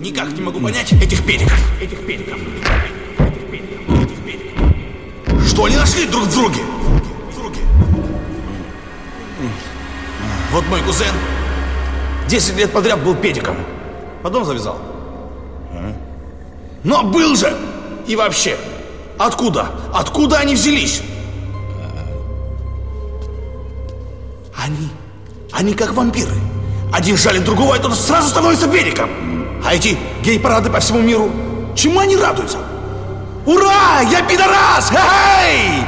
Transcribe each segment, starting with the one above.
Никак не могу понять этих педиков. Что они нашли друг в друге? Вот мой кузен 10 лет подряд был педиком, потом завязал. Но был же! И вообще, откуда? Откуда они взялись? Они как вампиры. Один жалит другого, и тот сразу становится педиком. А эти гей-парады по всему миру, чему они радуются? Ура! Я пидорас! Эй!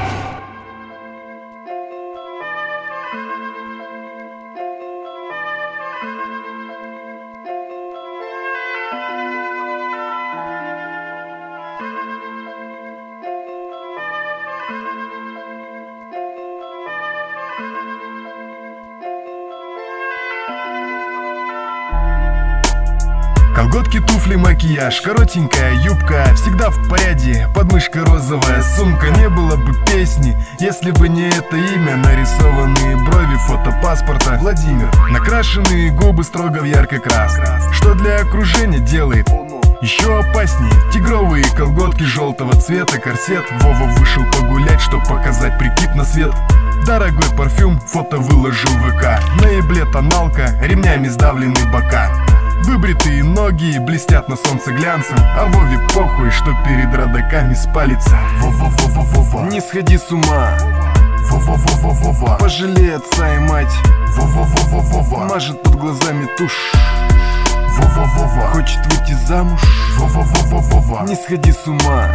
Колготки, туфли, макияж, коротенькая юбка, всегда в порядке, подмышка розовая сумка. Не было бы песни, если бы не это имя. Нарисованные брови, фото паспорта Владимир. Накрашенные губы строго в яркой краске, что для окружения делает еще опаснее. Тигровые колготки желтого цвета, корсет. Вова вышел погулять, чтоб показать прикид на свет. Дорогой парфюм, фото выложил в ВК. На ебле тоналка, ремнями сдавлены бока. Выбритые ноги блестят на солнце глянцем. А Вове похуй, что перед родаками спалится. Вова, не сходи с ума. Вова, пожалей отца и мать. Вова, мажет под глазами тушь. Вова, хочет выйти замуж. Вова, не сходи с ума.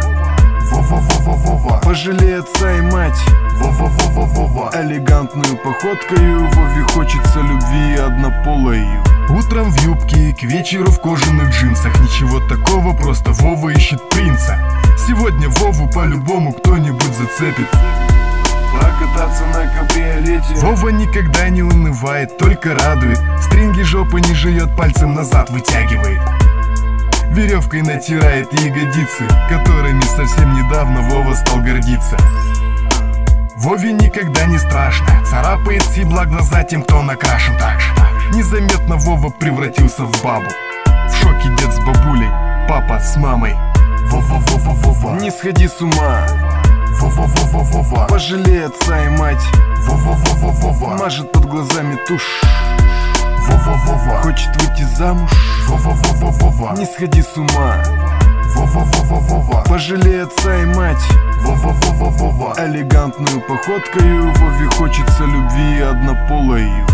Вова, пожалей отца и мать. Вова, элегантную походкою Вове хочется любви однополою. Утром в юбке, к вечеру в кожаных джинсах. Ничего такого, просто Вова ищет принца. Сегодня Вову по-любому кто-нибудь зацепит. Прокататься на кабриолете. Вова никогда не унывает, только радует. Стринги жопы не жует, пальцем назад вытягивает. Веревкой натирает ягодицы, которыми совсем недавно Вова стал гордиться. Вове никогда не страшно, царапает стебла глаза тем, кто накрашен так же. Незаметно Вова превратился в бабу. В шоке дед с бабулей, папа с мамой. Вова, не сходи с ума. Вова, пожалей отца и мать. Вова, мажет под глазами тушь. Вова, хочет выйти замуж. Вова, не сходи с ума. Вова, пожалей отца и мать. Вова, элегантную походкою Вове хочется любви однополою.